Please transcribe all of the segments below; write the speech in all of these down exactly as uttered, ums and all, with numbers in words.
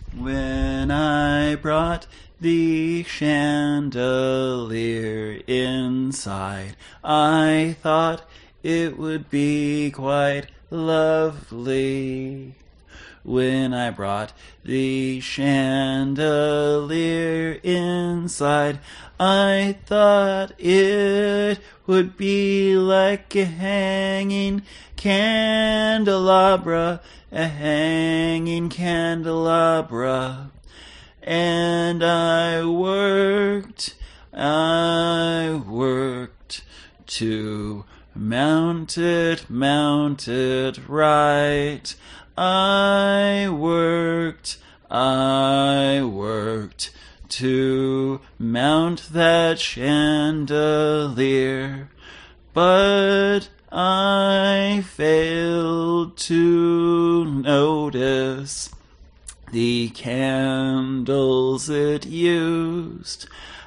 When I brought the chandelier inside, I thought it would be quite lovely. When I brought the chandelier inside, I thought it would be like a hanging candelabra, a hanging candelabra. And I worked, I worked to mount it, mount it right. I worked, I worked to mount that chandelier, but I failed to notice the candles it used.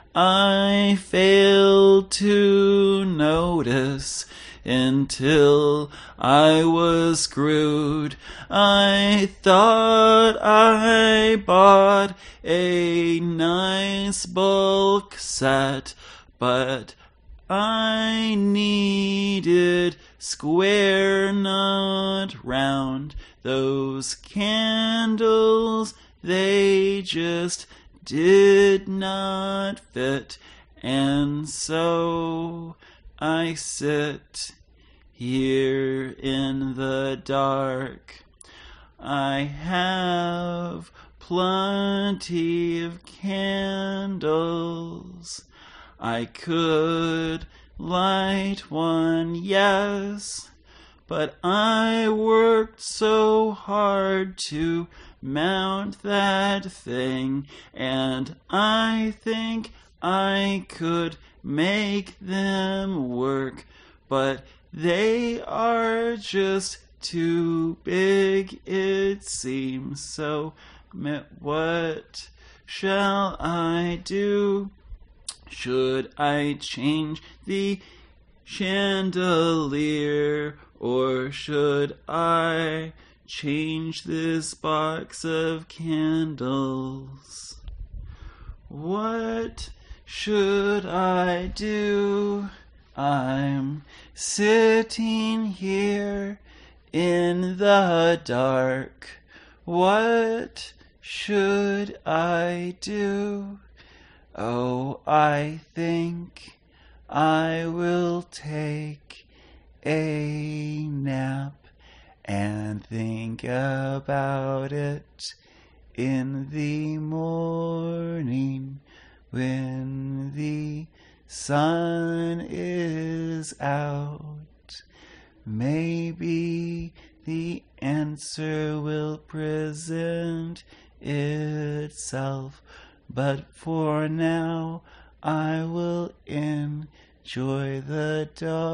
I failed to notice until I was screwed. I thought I bought a nice bulk set, but I needed square, not round. Those candles, they just did not fit, and so I sit here in the dark. I have plenty of candles. I could light one, yes, but I worked so hard to mount that thing, and I think I could make them work, but they are just too big, it seems. So what shall I do? Should I change the chandelier, or should I change this box of candles? What should I do? I'm sitting here in the dark. What should I do? Oh, I think I will take a nap and think about it in the morning when the sun is out. Maybe the answer will present itself, but for now I will enjoy the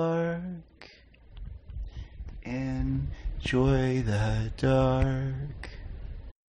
dark. Enjoy the dark.